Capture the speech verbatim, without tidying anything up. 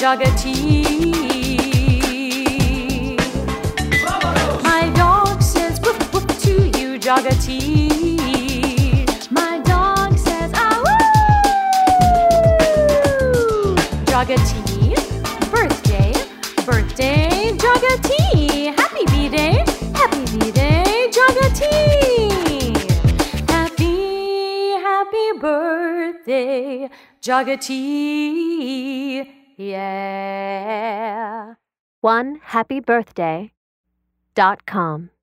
Jagati. My dog says woof woof to you, Jagati. My dog says ah woo. Jagati, birthday, birthday, Jagati. Happy B-Day, happy B-Day, Jagati. Happy, happy birthday, Jagati. Yeah. one happy birthday dot com